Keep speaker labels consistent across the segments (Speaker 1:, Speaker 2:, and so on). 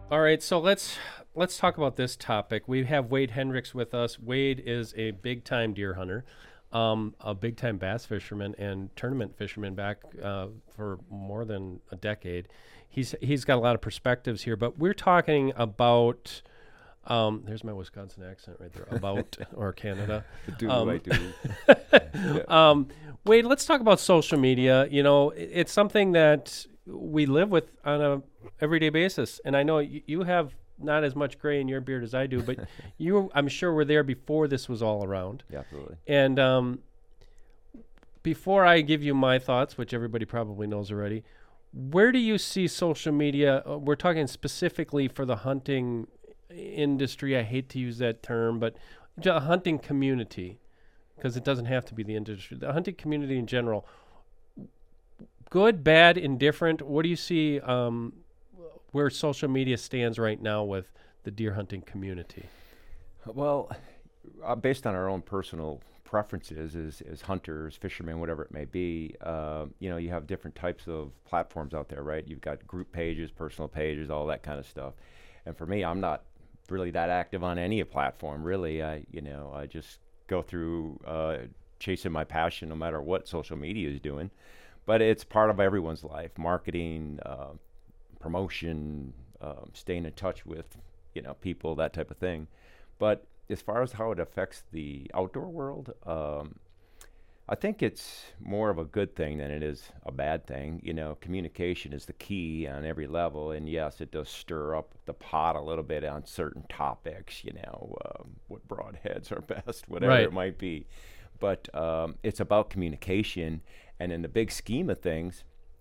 Speaker 1: All right, so let's talk about this topic. We have Wade Hendricks with us. Wade is a big time deer hunter, a big time bass fisherman and tournament fisherman back for more than a decade. He's got a lot of perspectives here, but we're talking about. There's my Wisconsin accent right there. About or Canada.
Speaker 2: I do. Yeah.
Speaker 1: Wade, let's talk about social media. You know, it's something that we live with on a everyday basis, and I know you have not as much gray in your beard as I do, but I'm sure, were there before this was all around.
Speaker 2: Yeah, absolutely.
Speaker 1: And before I give you my thoughts, which everybody probably knows already, where do you see social media? We're talking specifically for the hunting industry. I hate to use that term, but a hunting community, because it doesn't have to be the industry. The hunting community in general, good, bad, indifferent. What do you see where social media stands right now with the deer hunting community?
Speaker 2: Well, based on our own personal preferences as hunters, fishermen, whatever it may be, you have different types of platforms out there, right? You've got group pages, personal pages, all that kind of stuff. And for me, I'm not really that active on any platform, really. I just go through chasing my passion, no matter what social media is doing. But it's part of everyone's life: marketing, promotion, staying in touch with, people, that type of thing. But as far as how it affects the outdoor world, I think it's more of a good thing than it is a bad thing. Communication is the key on every level, and yes, it does stir up the pot a little bit on certain topics. What broadheads are best, whatever
Speaker 1: Right.
Speaker 2: it might be. But it's about communication, and in the big scheme of things,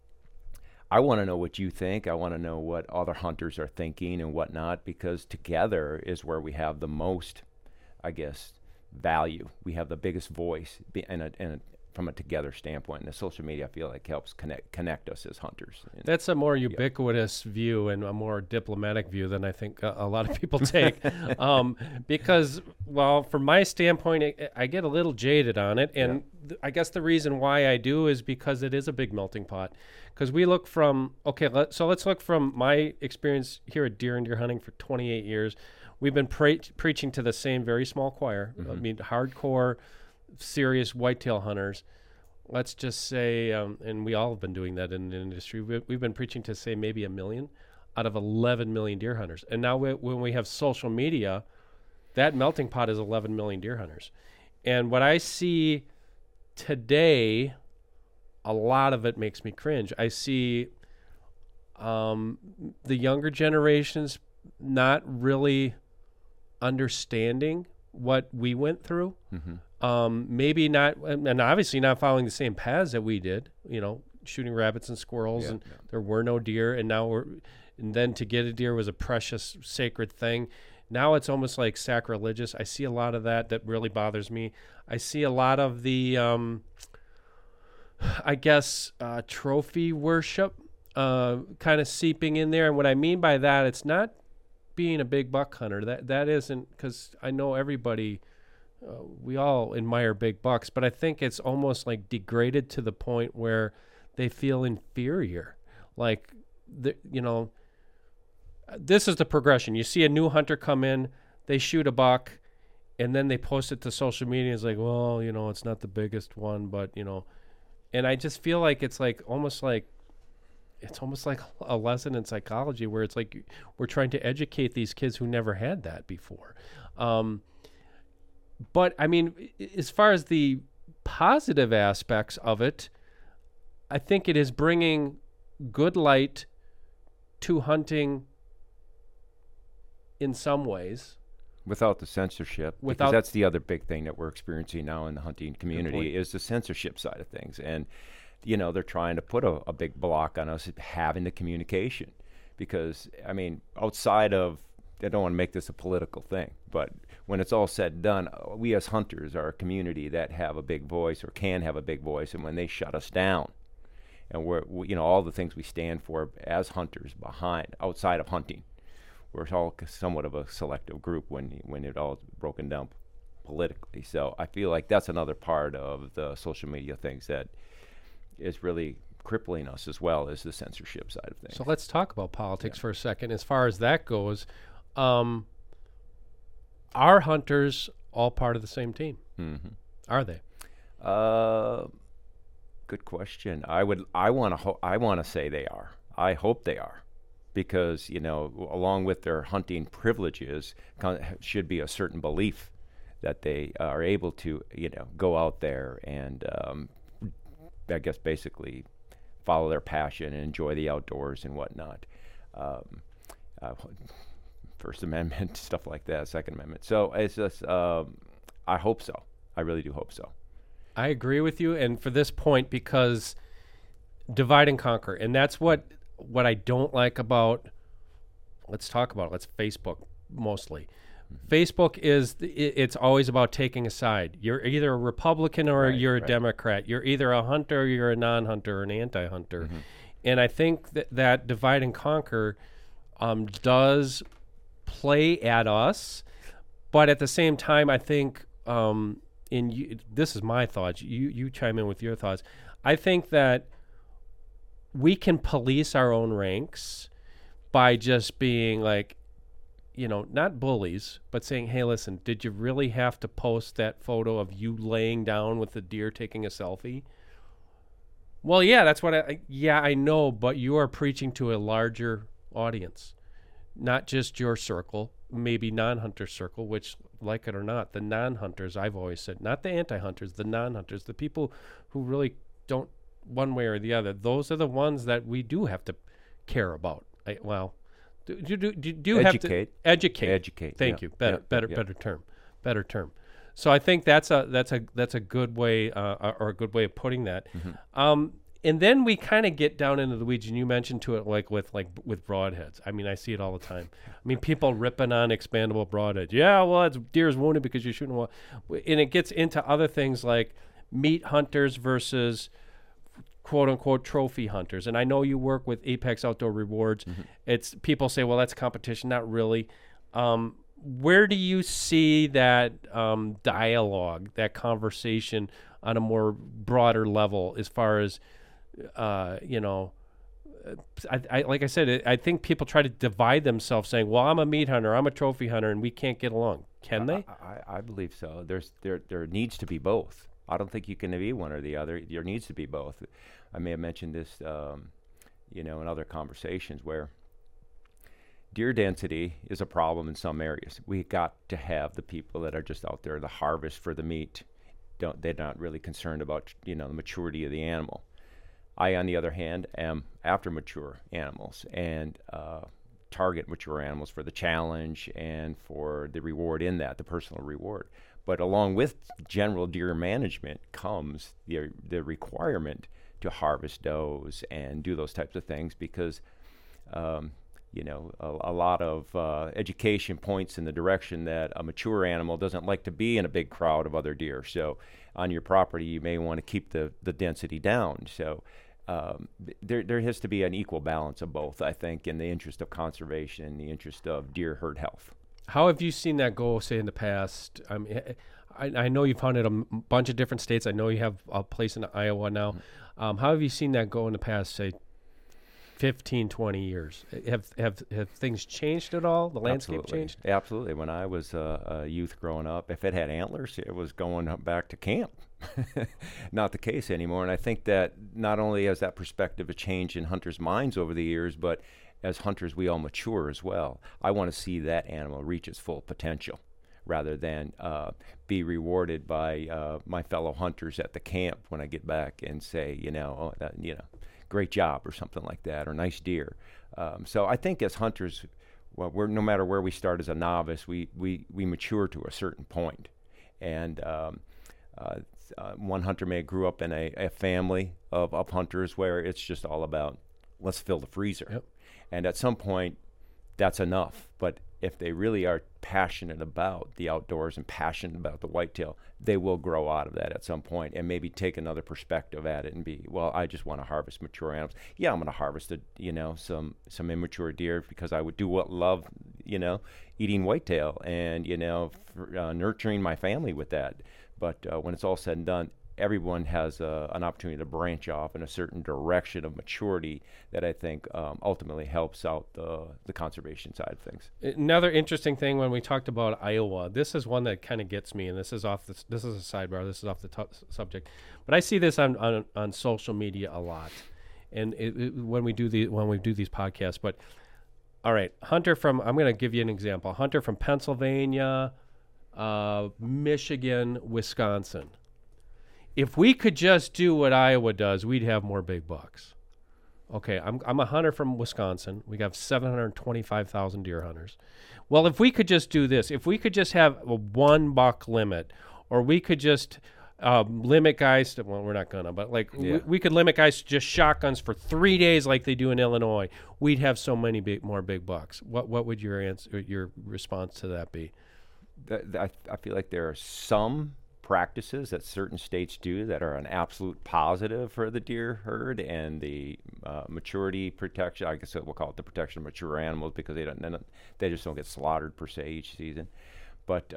Speaker 2: I want to know what you think. I want to know what other hunters are thinking and whatnot, because together is where we have the most, I guess, value. We have the biggest voice, from a together standpoint. And the social media, I feel like, helps connect us as hunters.
Speaker 1: That's a more ubiquitous view and a more diplomatic view than I think a lot of people take. Because, well, from my standpoint, I get a little jaded on it. And I guess the reason why I do is because it is a big melting pot. Because we look from, let's look from my experience here at Deer and Deer Hunting for 28 years. We've been preaching to the same very small choir.
Speaker 2: Mm-hmm.
Speaker 1: I mean, hardcore, serious whitetail hunters. Let's just say, and we all have been doing that in the industry. We've been preaching to, say, maybe 1 million out of 11 million deer hunters. And now when we have social media, that melting pot is 11 million deer hunters. And what I see today, a lot of it makes me cringe. I see the younger generations not really understanding what we went through.
Speaker 2: Mm-hmm.
Speaker 1: Maybe not, and obviously not following the same paths that we did, shooting rabbits and squirrels, and there were no deer. And then to get a deer was a precious, sacred thing. Now it's almost like sacrilegious. I see a lot of that really bothers me. I see a lot of the, trophy worship kind of seeping in there. And what I mean by that, it's not being a big buck hunter. That isn't, because I know everybody, we all admire big bucks, but I think it's almost like degraded to the point where they feel inferior. Like, this is the progression. You see a new hunter come in, they shoot a buck, and then they post it to social media. It's like, well, it's not the biggest one, but, and I just feel like it's almost like a lesson in psychology, where it's like we're trying to educate these kids who never had that before. But I mean, as far as the positive aspects of it, I think it is bringing good light to hunting in some ways.
Speaker 2: Without the censorship, because that's the other big thing that we're experiencing now in the hunting community, is the censorship side of things. And, they're trying to put a big block on us having the communication. Because, I mean, outside of, I don't want to make this a political thing, but when it's all said and done, we as hunters are a community that have a big voice, or can have a big voice. And when they shut us down, and all the things we stand for as hunters outside of hunting, we're all somewhat of a selective group when it all broken down politically. So I feel like that's another part of the social media things that is really crippling us as well as the censorship side of things.
Speaker 1: So let's talk about politics for a second. As far as that goes, are hunters all part of the same team?
Speaker 2: Mm-hmm.
Speaker 1: Are they?
Speaker 2: Good question. I want to say they are. I hope they are, because along with their hunting privileges should be a certain belief that they are able to go out there and I guess basically follow their passion and enjoy the outdoors and whatnot. First Amendment, stuff like that, Second Amendment. So it's just, I hope so. I really do hope so.
Speaker 1: I agree with you, and for this point, because divide and conquer, and that's what I don't like about, let's talk about it, let's Facebook mostly. Facebook it's always about taking a side. You're either a Republican or you're a Democrat. You're either a hunter or you're a non-hunter or an anti-hunter. Mm-hmm. And I think that divide and conquer does play at us, but at the same time, I think, this is my thoughts, you chime in with your thoughts. I think that we can police our own ranks by just being like, not bullies, but saying, hey, listen, did you really have to post that photo of you laying down with the deer taking a selfie? Well, yeah, that's what I know, but you are preaching to a larger audience, not just your circle, maybe non-hunter circle, which, like it or not, the non-hunters, I've always said, not the anti-hunters, the non-hunters, the people who really don't one way or the other, those are the ones that we do have to care about. Do you have to educate? Thank you. Better term. So I think that's a good way or a good way of putting that. Mm-hmm. And then we kind of get down into the weeds, and you mentioned to it with broadheads. I mean, I see it all the time. I mean, people ripping on expandable broadheads. Yeah, well, it's deer's wounded because you're shooting. And it gets into other things like meat hunters versus quote unquote trophy hunters. And I know you work with Apex Outdoor Rewards. Mm-hmm. It's people say, well, that's competition. Not really. Where do you see that dialogue, that conversation on a more broader level as far as, I like I said, I think people try to divide themselves saying, well, I'm a meat hunter, I'm a trophy hunter, and we can't get along. Can they?
Speaker 2: I believe so. There needs to be both. I don't think you can be one or the other. There needs to be both. I may have mentioned this, in other conversations where deer density is a problem in some areas. We got to have the people that are just out there to harvest for the meat. They're not really concerned about the maturity of the animal. I, on the other hand, am after mature animals and target mature animals for the challenge and for the reward in that, the personal reward. But along with general deer management comes the requirement to harvest does and do those types of things because, a lot of education points in the direction that a mature animal doesn't like to be in a big crowd of other deer. So on your property, you may want to keep the density down. So there has to be an equal balance of both, I think, in the interest of conservation and the interest of deer herd health.
Speaker 1: How have you seen that go, say, in the past? I know you've hunted a bunch of different states. I know you have a place in Iowa now. Mm-hmm. How have you seen that go in the past, say, 15, 20 years? Have things changed at all? The landscape changed?
Speaker 2: Absolutely. When I was a youth growing up, if it had antlers, it was going back to camp. Not the case anymore. And I think that not only has that perspective a change in hunters' minds over the years, but as hunters, we all mature as well. I want to see that animal reach its full potential rather than be rewarded by my fellow hunters at the camp when I get back and say, great job or something like that, or nice deer. So I think as hunters, well, no matter where we start as a novice, we mature to a certain point. And one hunter may have grew up in a family of hunters where it's just all about, let's fill the freezer.
Speaker 1: Yep.
Speaker 2: And at some point, that's enough. But if they really are passionate about the outdoors and passionate about the whitetail, they will grow out of that at some point and maybe take another perspective at it and be, well, I just want to harvest mature animals. Yeah, I'm going to harvest some immature deer because I would love eating whitetail and nurturing my family with that. But when it's all said and done, everyone has an opportunity to branch off in a certain direction of maturity that I think ultimately helps out the conservation side of things.
Speaker 1: Another interesting thing when we talked about Iowa, this is one that kind of gets me, and this is a sidebar, this is off the subject, but I see this on social media a lot, and when we do these podcasts. But all right, Hunter I'm going to give you an example. Hunter from Pennsylvania, Michigan, Wisconsin. If we could just do what Iowa does, we'd have more big bucks. Okay, I'm a hunter from Wisconsin. We got 725,000 deer hunters. Well, if we could just do this, if we could just have a $1 limit, or we could just limit guys to, well, we're not gonna, but like we could limit guys to just shotguns for 3 days like they do in Illinois, we'd have so many more big bucks. What would your response to that be?
Speaker 2: I feel like there are some practices that certain states do that are an absolute positive for the deer herd and the maturity protection. I guess we'll call it the protection of mature animals, because they just don't get slaughtered per se each season. But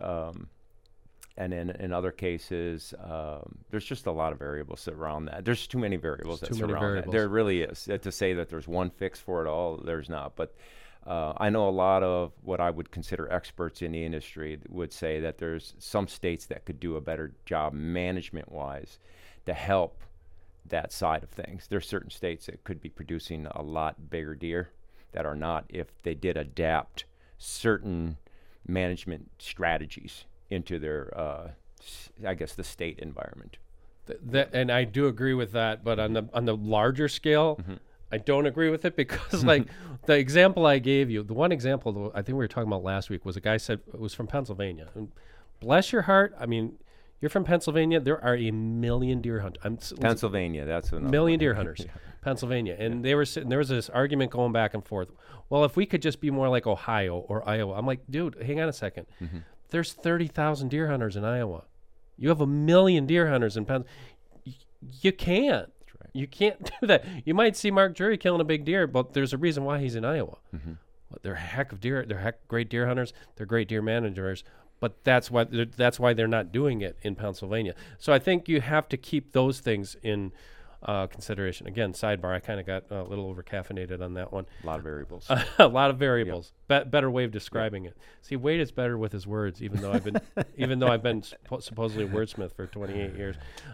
Speaker 2: and in other cases, there's just a lot of variables around that. There's too many variables that surround that. There really is. To say that there's one fix for it all, there's not. But I know a lot of what I would consider experts in the industry would say that there's some states that could do a better job management-wise to help that side of things. There's certain states that could be producing a lot bigger deer that are not, if they did adapt certain management strategies into their, I guess, the state environment.
Speaker 1: And I do agree with that, but on the larger scale, I don't agree with it, because like the example I gave you, the one example I think we were talking about last week was a guy said it was from Pennsylvania. And bless your heart, I mean, you're from Pennsylvania. There are a million deer hunters.
Speaker 2: Pennsylvania, that's a
Speaker 1: million deer hunters. Pennsylvania, and they were sitting. There was this argument going back and forth. Well, if we could just be more like Ohio or Iowa, I'm like, dude, hang on a second. There's 30,000 deer hunters in Iowa. You have a million deer hunters in Pennsylvania. You can't. You can't do that. You might see Mark Drury killing a big deer, but there's a reason why he's in Iowa. They're great deer hunters. They're great deer managers, but that's why they're not doing it in Pennsylvania. So I think you have to keep those things in consideration. Again, sidebar, I kind of got a little over caffeinated on that one.
Speaker 2: A lot of variables.
Speaker 1: A lot of variables. Yep. Better way of describing it. See, Wade is better with his words, even though I've been supposedly a wordsmith for 28 years.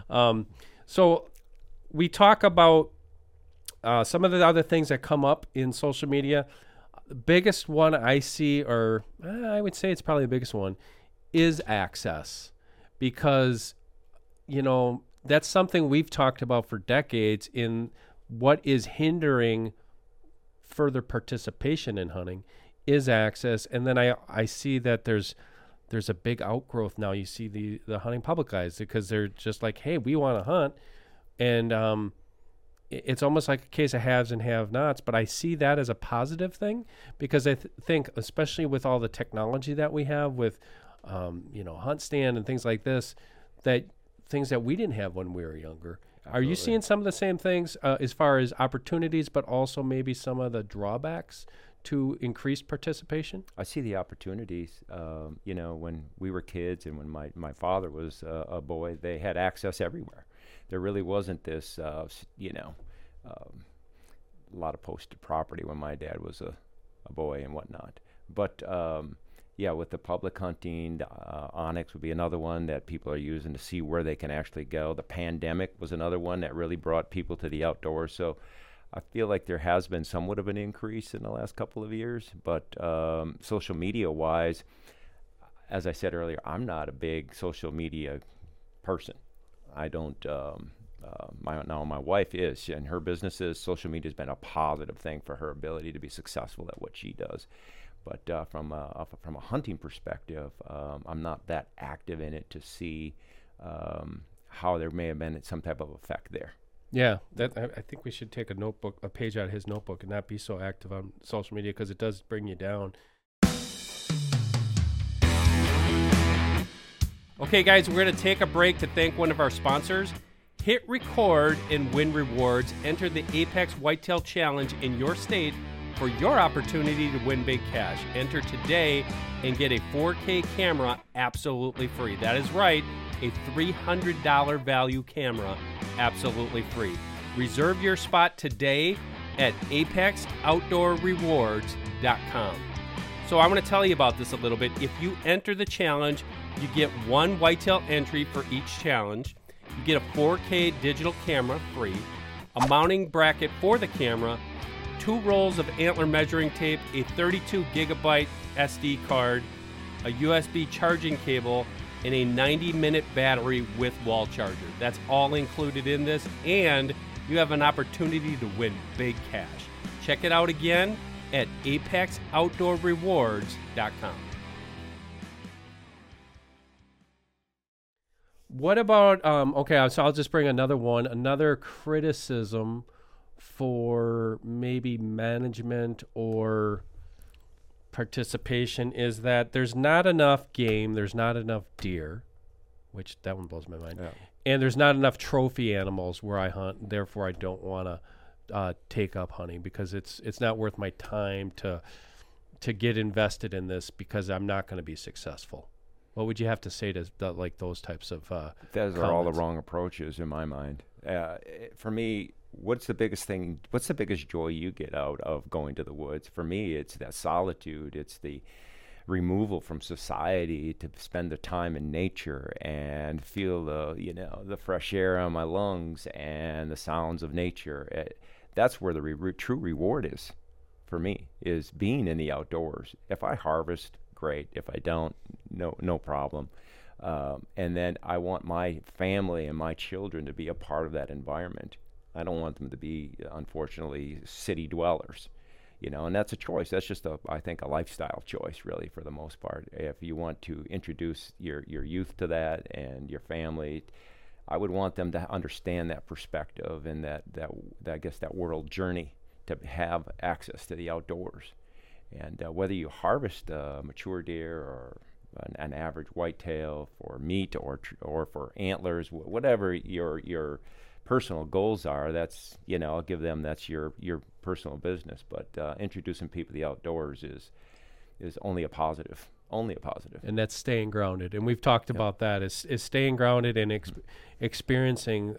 Speaker 1: So we talk about some of the other things that come up in social media. The biggest one I see, or I would say it's probably the biggest one, is access. Because, that's something we've talked about for decades in what is hindering further participation in hunting is access. And then I see that there's a big outgrowth now. You see the hunting public guys, because they're just like, hey, we want to hunt. And it's almost like a case of haves and have-nots, but I see that as a positive thing, because I think, especially with all the technology that we have with, Hunt Stand and things like this, that things that we didn't have when we were younger. Absolutely. Are you seeing some of the same things as far as opportunities, but also maybe some of the drawbacks to increased participation?
Speaker 2: I see the opportunities. When we were kids and when my father was a boy, they had access everywhere. There really wasn't this, a lot of posted property when my dad was a boy and whatnot. But, with the public hunting, Onyx would be another one that people are using to see where they can actually go. The pandemic was another one that really brought people to the outdoors. So I feel like there has been somewhat of an increase in the last couple of years. But social media-wise, as I said earlier, I'm not a big social media person. I don't. My wife is, and her business is. Social media has been a positive thing for her ability to be successful at what she does. But from a hunting perspective, I'm not that active in it to see how there may have been some type of effect there.
Speaker 1: Yeah, I think we should take a page out of his notebook, and not be so active on social media, because it does bring you down. Okay, guys, we're going to take a break to thank one of our sponsors. Hit record and win rewards. Enter the Apex Whitetail Challenge in your state
Speaker 3: for your opportunity to win big cash. Enter today and get a 4K camera absolutely free. That is right, a $300 value camera absolutely free. Reserve your spot today at ApexOutdoorRewards.com. So I want to tell you about this a little bit. If you enter the challenge, you get one whitetail entry for each challenge. You get a 4K digital camera free, a mounting bracket for the camera, 2 rolls of antler measuring tape, a 32 gigabyte SD card, a USB charging cable, and a 90-minute battery with wall charger. That's all included in this, and you have an opportunity to win big cash. Check it out again at ApexOutdoorRewards.com.
Speaker 1: What about, okay, so I'll just bring another criticism for maybe management or participation is that there's not enough game, there's not enough deer, which that one blows my mind, and there's not enough trophy animals where I hunt, therefore I don't want to take up hunting because it's not worth my time to get invested in this because I'm not going to be successful. What would you have to say to like those types of
Speaker 2: those are all the wrong approaches in my mind. For me, what's the biggest joy you get out of going to the woods? For me, it's that solitude. It's the removal from society to spend the time in nature and feel the fresh air on my lungs and the sounds of nature. That's where the true reward is for me, is being in the outdoors. If I harvest, great. If I don't, no problem. And then I want my family and my children to be a part of that environment. I don't want them to be, unfortunately, city dwellers, and that's a choice. That's just I think a lifestyle choice, really, for the most part. If you want to introduce your youth to that and your family, I would want them to understand that perspective and that I guess that world journey to have access to the outdoors. And whether you harvest a mature deer or an average whitetail for meat or for antlers, whatever your personal goals are, that's I'll give them, that's your personal business. But introducing people to the outdoors is only a positive.
Speaker 1: And that's staying grounded. And we've talked about that is staying grounded and experiencing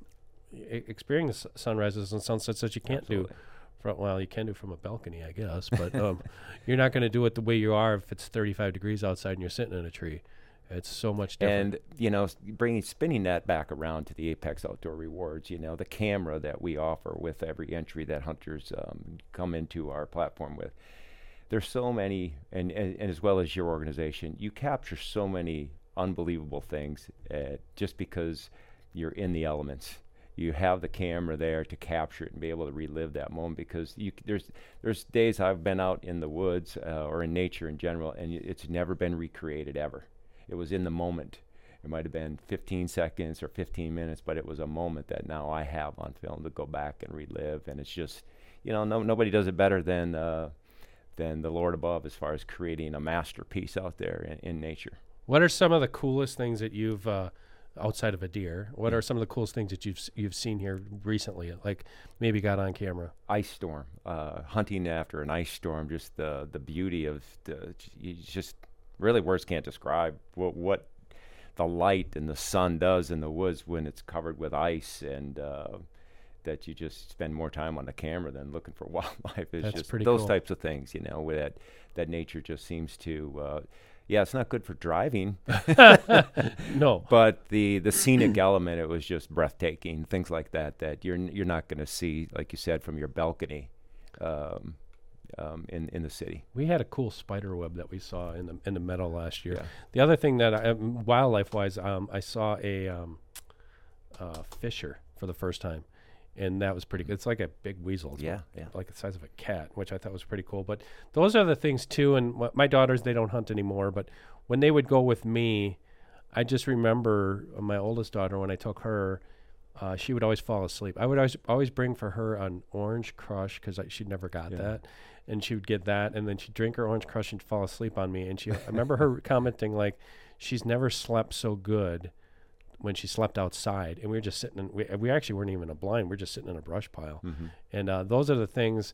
Speaker 1: sunrises and sunsets that you can't
Speaker 2: Absolutely.
Speaker 1: you can do from a balcony, I guess, but you're not going to do it the way you are if it's 35 degrees outside and you're sitting in a tree. It's so much different.
Speaker 2: And, spinning that back around to the Apex Outdoor Rewards, the camera that we offer with every entry that hunters come into our platform with, there's so many, and as well as your organization, you capture so many unbelievable things just because you're in the elements. You have the camera there to capture it and be able to relive that moment, because there's days I've been out in the woods or in nature in general, and it's never been recreated ever. It was in the moment. It might have been 15 seconds or 15 minutes, but it was a moment that now I have on film to go back and relive. And it's just, nobody does it better than the Lord above as far as creating a masterpiece out there in nature.
Speaker 1: What are some of the coolest things that you've outside of a deer? What are some of the coolest things that you've seen here recently, like maybe got on camera?
Speaker 2: Ice storm, hunting after an ice storm, just the beauty of just really words can't describe what the light and the sun does in the woods when it's covered with ice, and that you just spend more time on the camera than looking for wildlife. It's
Speaker 1: That's
Speaker 2: just
Speaker 1: pretty
Speaker 2: those
Speaker 1: cool.
Speaker 2: types of things, where that nature just seems to. It's not good for driving.
Speaker 1: No.
Speaker 2: But the scenic element, it was just breathtaking. Things like that you're not going to see, like you said, from your balcony in the city.
Speaker 1: We had a cool spider web that we saw in the meadow last year.
Speaker 2: Yeah.
Speaker 1: The other thing that wildlife-wise, I saw a fisher for the first time, and that was pretty good. It's like a big weasel. It's like the size of a cat, which I thought was pretty cool. But those are the things too. And my daughters, they don't hunt anymore, but when they would go with me, I just remember my oldest daughter, when I took her, she would always fall asleep. I would always bring for her an Orange Crush, because she'd never got that. And she would get that, and then she'd drink her Orange Crush and fall asleep on me. And I remember her commenting, like, she's never slept so good when she slept outside. And we were just sitting we actually weren't even in a blind. We were just sitting in a brush pile.
Speaker 2: Mm-hmm.
Speaker 1: And those are the things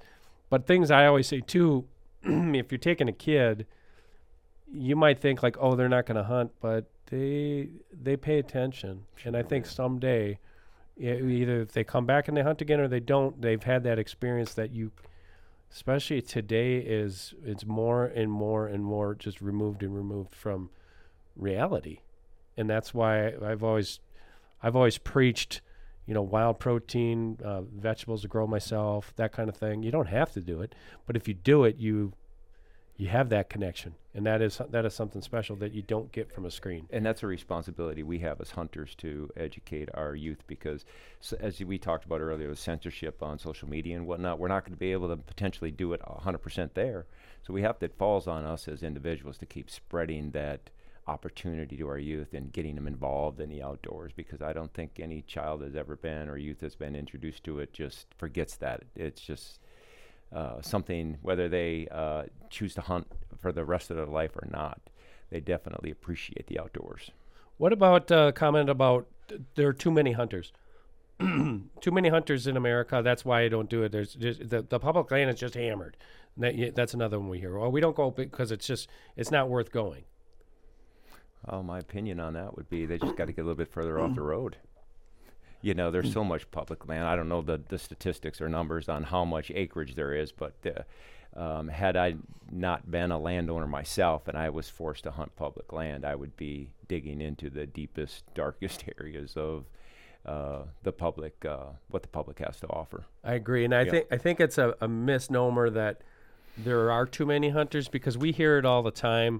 Speaker 1: But things I always say too, if you're taking a kid, you might think like, oh, they're not going to hunt, but they pay attention. And I think someday, either if they come back and they hunt again or they don't, they've had that experience that you, especially today, it's more and more and more just removed from reality. And that's why I've always preached, wild protein, vegetables to grow myself, that kind of thing. You don't have to do it, but if you do it, you have that connection, and that is something special that you don't get from a screen.
Speaker 2: And that's a responsibility we have as hunters to educate our youth, because as we talked about earlier, with censorship on social media and whatnot, we're not going to be able to potentially do it 100% there. So it falls on us as individuals to keep spreading that opportunity to our youth and getting them involved in the outdoors, because I don't think any child has ever been, or youth has been introduced to it, just forgets that. It's just something, whether they choose to hunt for the rest of their life or not, they definitely appreciate the outdoors.
Speaker 1: What about comment about there are too many hunters? Too many hunters in America. That's why I don't do it. There's just, the public land is just hammered. That's another one we hear. Well, we don't go because it's not worth going.
Speaker 2: Oh, my opinion on that would be they just got to get a little bit further off the road. There's so much public land. I don't know the statistics or numbers on how much acreage there is, but had I not been a landowner myself and I was forced to hunt public land, I would be digging into the deepest, darkest areas of the public, what the public has to offer.
Speaker 1: I agree, and I think it's a misnomer that there are too many hunters, because we hear it all the time.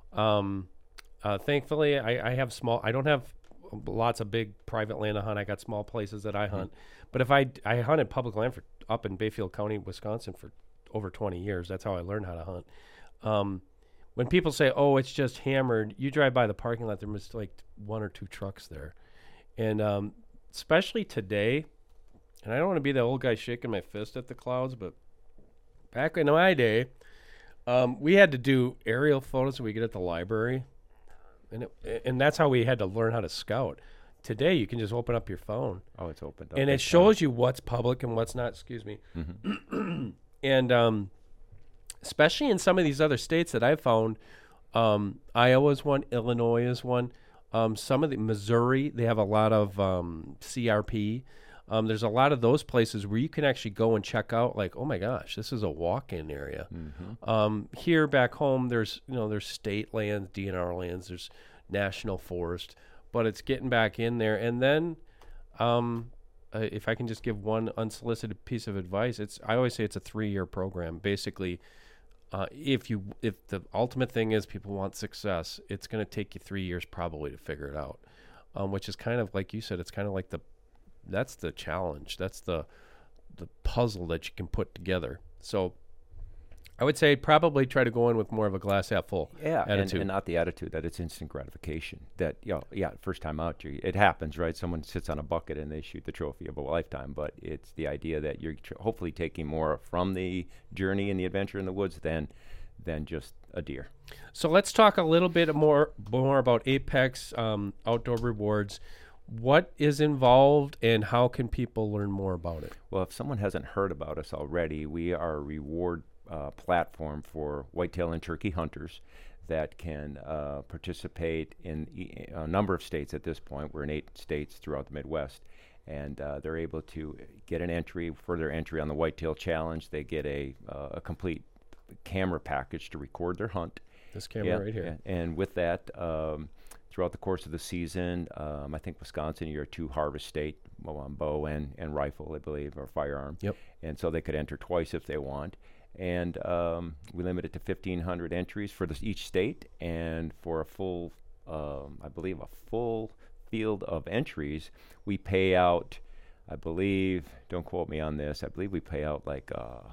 Speaker 1: Thankfully, I don't have lots of big private land to hunt. I got small places that I hunt. But if I hunted public land up in Bayfield County, Wisconsin for over 20 years. That's how I learned how to hunt. When people say, oh, it's just hammered, you drive by the parking lot, there must like 1 or 2 trucks there. And especially today, and I don't want to be the old guy shaking my fist at the clouds, but back in my day, we had to do aerial photos that we get at the library. And that's how we had to learn how to scout. Today, you can just open up your phone.
Speaker 2: Oh, it's opened up.
Speaker 1: And it shows you what's public and what's not. Excuse me. Mm-hmm. And especially in some of these other states that I've found, Iowa's one, Illinois is one. Some of the Missouri, they have a lot of CRP. There's a lot of those places where you can actually go and check out, like, oh my gosh, this is a walk-in area. Mm-hmm. Here back home, there's state lands, DNR lands, there's national forest, but it's getting back in there. And then, if I can just give one unsolicited piece of advice, I always say it's a 3-year program. Basically, if the ultimate thing is people want success, it's going to take you 3 years probably to figure it out. Which is kind of like you said, it's kind of like that's the challenge. That's the puzzle that you can put together. So I would say probably try to go in with more of a glass half full attitude.
Speaker 2: And not the attitude that it's instant gratification. That, first time out, it happens, right? Someone sits on a bucket and they shoot the trophy of a lifetime. But it's the idea that you're hopefully taking more from the journey and the adventure in the woods than just a deer.
Speaker 1: So let's talk a little bit more about Apex Outdoor Rewards. What is involved and how can people learn more about it?
Speaker 2: Well, if someone hasn't heard about us already, we are a reward platform for whitetail and turkey hunters that can participate in a number of states at this point. We're in 8 states throughout the Midwest, and they're able to get an entry. For their entry on the Whitetail Challenge, they get a complete camera package to record their hunt.
Speaker 1: This camera right here.
Speaker 2: And with that, throughout the course of the season, I think Wisconsin, you're a 2 harvest state on bow and rifle, I believe, or firearm.
Speaker 1: Yep.
Speaker 2: And so they could enter twice if they want. And we limit it to 1,500 entries for each state. And for a full, I believe, a full field of entries, we pay out, I believe, don't quote me on this, I believe we pay out like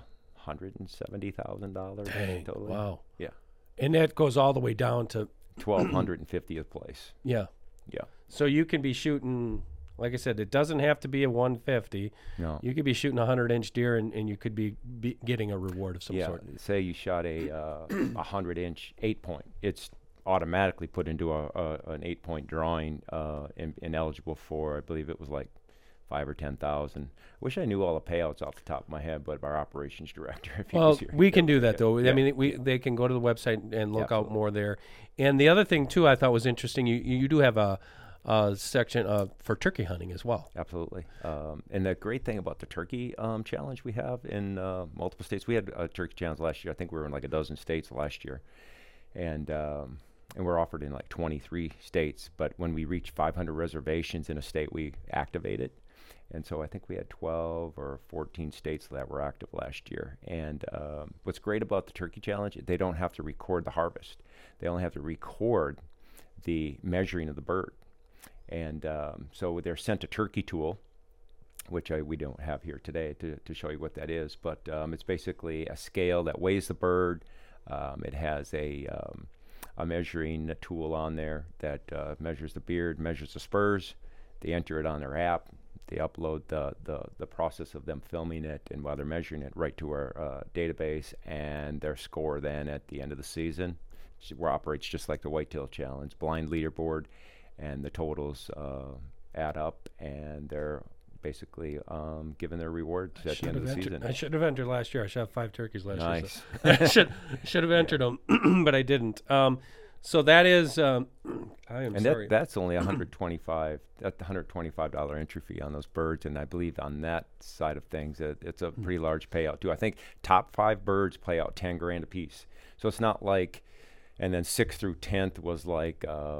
Speaker 2: $170,000 total.
Speaker 1: Wow.
Speaker 2: Yeah.
Speaker 1: And that goes all the way down to
Speaker 2: 1,250th place.
Speaker 1: Yeah.
Speaker 2: Yeah.
Speaker 1: So you can be shooting, like I said, it doesn't have to be a 150.
Speaker 2: No.
Speaker 1: You could be shooting a 100-inch deer and you could be getting a reward of some sort.
Speaker 2: Say you shot a 100-inch 8-point. It's automatically put into an 8-point drawing and eligible for, I believe it was like 5 or 10,000. Wish I knew all the payouts off the top of my head, but our operations director, if he
Speaker 1: Well,
Speaker 2: was here,
Speaker 1: we can do that though.
Speaker 2: Yeah.
Speaker 1: I mean, they can go to the website and look out
Speaker 2: Absolutely.
Speaker 1: more there. And the other thing too, I thought was interesting. You do have a section for turkey hunting as well.
Speaker 2: Absolutely. And the great thing about the turkey challenge we have in multiple states, we had a turkey challenge last year. I think we were in like a dozen states last year. And we're offered in like 23 states. But when we reach 500 reservations in a state, we activate it. And so I think we had 12 or 14 states that were active last year. And what's great about the turkey challenge, they don't have to record the harvest. They only have to record the measuring of the bird. And so they're sent a turkey tool, which we don't have here today to show you what that is. But it's basically a scale that weighs the bird. It has a measuring tool on there that measures the beard, measures the spurs. They enter it on their app. They upload the process of them filming it and while they're measuring it right to our database, and their score then at the end of the season operates just like the Whitetail Challenge, blind leaderboard, and the totals add up, and they're basically given their rewards at the end of the season.
Speaker 1: I should have entered last year. I should have 5 turkeys last year.
Speaker 2: Nice.
Speaker 1: So I should have entered them, but I didn't. So that is, I am sorry.
Speaker 2: That's only $125. That's the $125 entry fee on those birds, and I believe on that side of things, it's a pretty large payout too. I think top 5 birds pay out $10,000 a piece. So it's not like, and then 6th through 10th was like,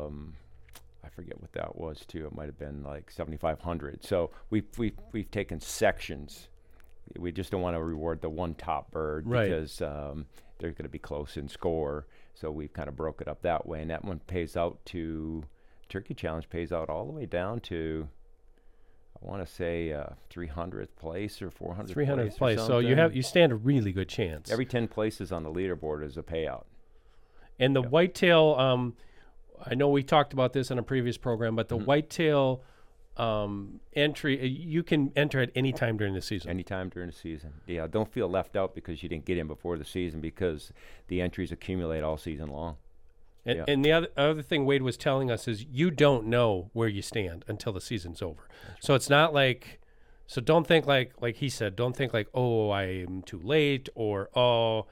Speaker 2: I forget what that was too. It might have been like 7,500. So we've taken sections. We just don't want to reward the one top bird because they're going to be close in score. So we've kind of broke it up that way, and that one pays out to Turkey Challenge pays out all the way down to, I want to say 300th place or 400th
Speaker 1: 300th
Speaker 2: place.
Speaker 1: So you stand a really good chance.
Speaker 2: Every 10 places on the leaderboard is a payout.
Speaker 1: And the whitetail, I know we talked about this in a previous program, but the whitetail entry, you can enter at any time during the season.
Speaker 2: Anytime during the season. Yeah, don't feel left out because you didn't get in before the season, because the entries accumulate all season long.
Speaker 1: And the other thing Wade was telling us is you don't know where you stand until the season's over. So it's not like, so don't think like he said, don't think like, oh, I'm too late, or, oh,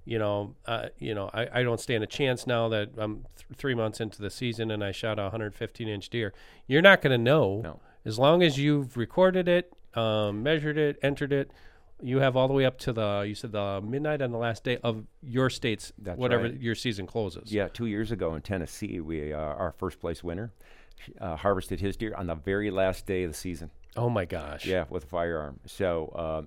Speaker 1: I don't stand a chance now that I'm 3 months into the season and I shot a 115-inch deer. You're not going to know.
Speaker 2: No.
Speaker 1: As long as you've recorded it, measured it, entered it. You have all the way up to the midnight on the last day of your state's, whatever your season closes.
Speaker 2: Yeah, 2 years ago in Tennessee, we our first place winner harvested his deer on the very last day of the season.
Speaker 1: Oh my gosh!
Speaker 2: Yeah, with a firearm. So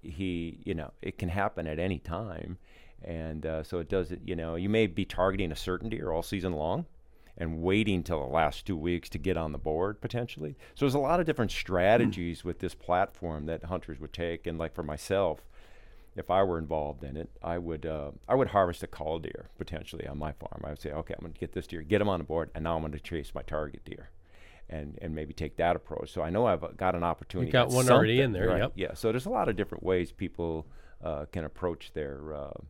Speaker 2: it can happen at any time, and so it doesn't. You may be targeting a certain deer all season long, and waiting till the last 2 weeks to get on the board potentially. So there's a lot of different strategies with this platform that hunters would take. And like for myself, if I were involved in it, I would harvest a call deer potentially on my farm. I would say, okay, I'm going to get this deer, get him on the board, and now I'm going to chase my target deer, and maybe take that approach. So I know I've got an opportunity.
Speaker 1: You got one already in there,
Speaker 2: right?
Speaker 1: Yep.
Speaker 2: Yeah. So there's a lot of different ways people can approach their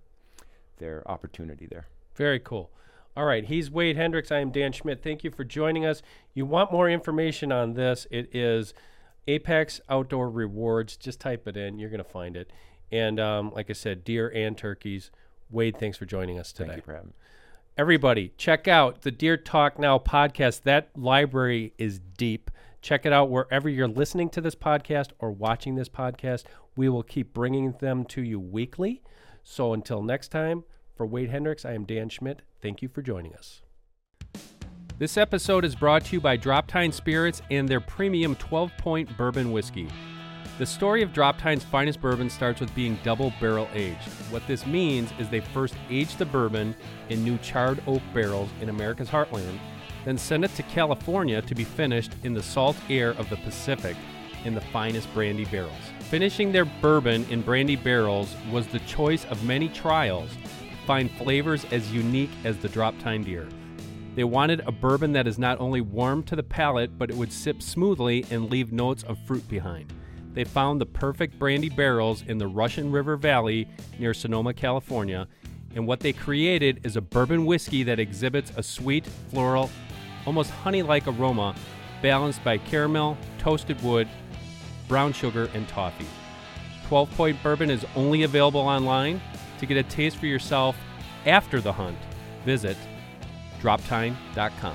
Speaker 2: opportunity there.
Speaker 1: Very cool. All right, he's Wade Hendricks. I am Dan Schmidt. Thank you for joining us. You want more information on this, it is Apex Outdoor Rewards. Just type it in. You're going to find it. And like I said, deer and turkeys. Wade, thanks for joining us today.
Speaker 2: Thank you for having me.
Speaker 1: Everybody, check out the Deer Talk Now podcast. That library is deep. Check it out wherever you're listening to this podcast or watching this podcast. We will keep bringing them to you weekly. So until next time, for Wade Hendricks, I am Dan Schmidt. Thank you for joining us. This episode is brought to you by Drop Tine Spirits and their premium 12-point bourbon whiskey. The story of Drop Tine's finest bourbon starts with being double barrel aged. What this means is they first aged the bourbon in new charred oak barrels in America's heartland, then sent it to California to be finished in the salt air of the Pacific in the finest brandy barrels. Finishing their bourbon in brandy barrels was the choice of many trials to find flavors as unique as the Drop Tine deer. They wanted a bourbon that is not only warm to the palate, but it would sip smoothly and leave notes of fruit behind. They found the perfect brandy barrels in the Russian River Valley near Sonoma, California, and what they created is a bourbon whiskey that exhibits a sweet, floral, almost honey-like aroma, balanced by caramel, toasted wood,
Speaker 3: brown sugar, and toffee. 12 Point Bourbon is only available online. To get a taste for yourself after the hunt, visit droptime.com.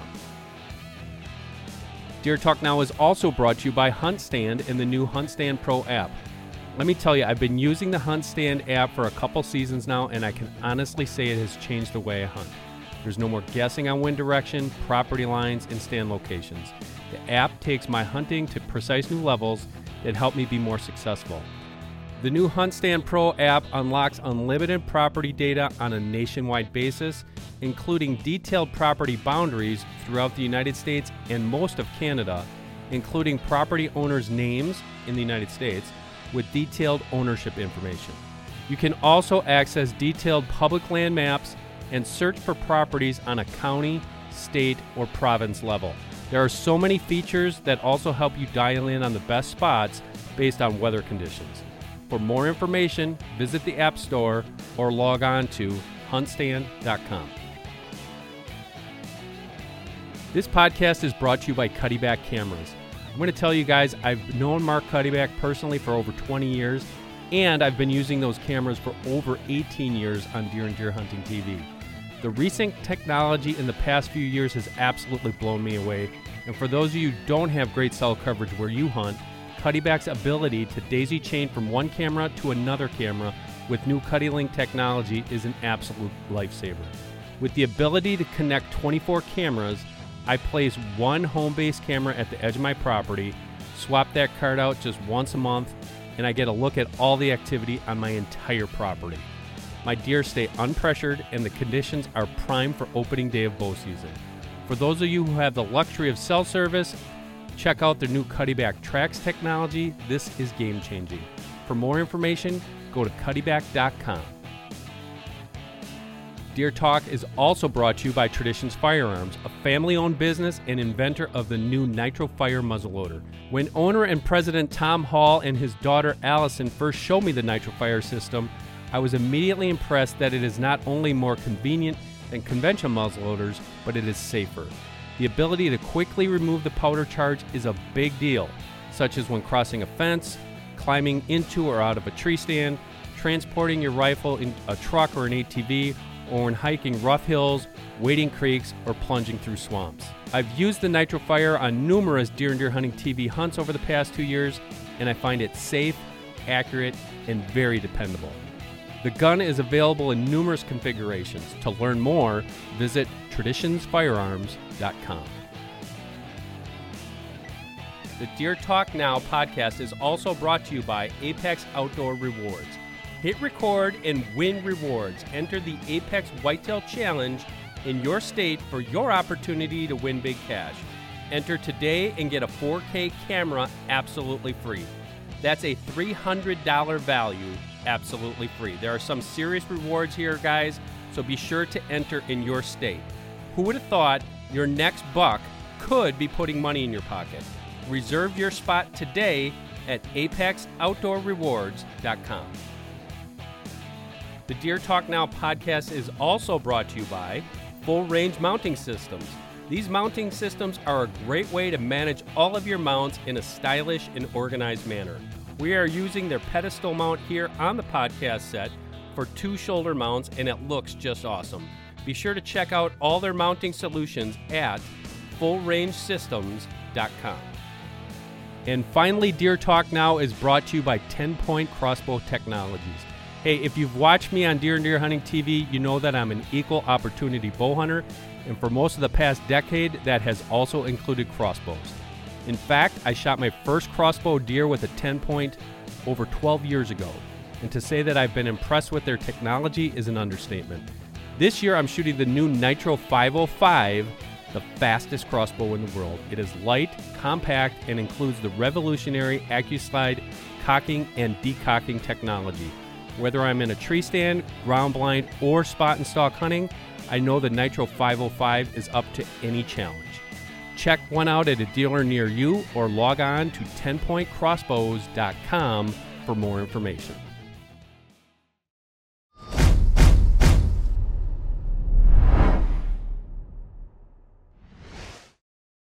Speaker 3: Deer Talk Now is also brought to you by HuntStand and the new HuntStand Pro app. Let me tell you, I've been using the HuntStand app for a couple seasons now, and I can honestly say it has changed the way I hunt. There's no more guessing on wind direction, property lines, and stand locations. The app takes my hunting to precise new levels that help me be more successful. The new HuntStand Pro app unlocks unlimited property data on a nationwide basis, including detailed property boundaries throughout the United States and most of Canada, including property owners' names in the United States with detailed ownership information. You can also access detailed public land maps and search for properties on a county, state, or province level. There are so many features that also help you dial in on the best spots based on weather conditions. For more information, visit the App Store or log on to huntstand.com. This podcast is brought to you by Cuddyback Cameras. I'm going to tell you guys, I've known Mark Cuddyback personally for over 20 years, and I've been using those cameras for over 18 years on Deer and Deer Hunting TV. The recent technology in the past few years has absolutely blown me away, and for those of you who don't have great cell coverage where you hunt, Cuddyback's ability to daisy chain from one camera to another camera with new CuddyLink technology is an absolute lifesaver. With the ability to connect 24 cameras, I place one home-based camera at the edge of my property, swap that card out just once a month, and I get a look at all the activity on my entire property. My deer stay unpressured and the conditions are prime for opening day of bow season. For those of you who have the luxury of cell service, check out their new Cuddyback Tracks technology. This is game-changing. For more information, go to cuddyback.com. Deer Talk is also brought to you by Traditions Firearms, a family-owned business and inventor of the new Nitro Fire muzzleloader. When owner and president Tom Hall and his daughter Allison first showed me the Nitro Fire system, I was immediately impressed that it is not only more convenient than conventional muzzleloaders, but it is safer. The ability to quickly remove the powder charge is a big deal, such as when crossing a fence, climbing into or out of a tree stand, transporting your rifle in a truck or an ATV, or when hiking rough hills, wading creeks, or plunging through swamps. I've used the Nitro Fire on numerous Deer and Deer Hunting TV hunts over the past 2 years, and I find it safe, accurate, and very dependable. The gun is available in numerous configurations. To learn more, visit traditionsfirearms.com. The Deer Talk Now podcast is also brought to you by Apex Outdoor Rewards. Hit record and win rewards. Enter the Apex Whitetail Challenge in your state for your opportunity to win big cash. Enter today and get a 4K camera absolutely free. That's a $300 value absolutely free. There are some serious rewards here, guys, so be sure to enter in your state. Who would have thought your next buck could be putting money in your pocket? Reserve your spot today at apexoutdoorrewards.com. The Deer Talk Now podcast is also brought to you by Full Range Mounting Systems. These mounting systems are a great way to manage all of your mounts in a stylish and organized manner. We are using their pedestal mount here on the podcast set for 2 shoulder mounts, and it looks just awesome. Be sure to check out all their mounting solutions at fullrangesystems.com. And finally, Deer Talk Now is brought to you by 10 Point Crossbow Technologies. Hey, if you've watched me on Deer and Deer Hunting TV, you know that I'm an equal opportunity bow hunter, and for most of the past decade, that has also included crossbows. In fact, I shot my first crossbow deer with a 10 Point over 12 years ago, and to say that I've been impressed with their technology is an understatement. This year, I'm shooting the new Nitro 505, the fastest crossbow in the world. It is light, compact, and includes the revolutionary AccuSlide cocking and decocking technology. Whether I'm in a tree stand, ground blind, or spot and stalk hunting, I know the Nitro 505 is up to any challenge. Check one out at a dealer near you or log on to 10pointcrossbows.com for more information.